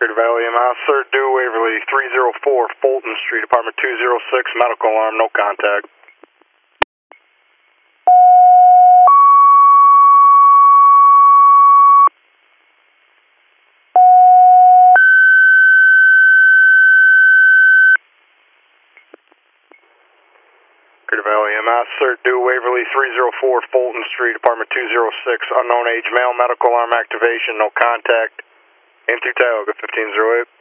Crater Valley EMS, Third Due Waverly, 304 Fulton Street, apartment 206, medical alarm, no contact. Crater Valley EMS, Third Due Waverly, 304 Fulton Street, apartment 206, unknown age male, medical alarm activation, no contact. In through Tioga, 1508.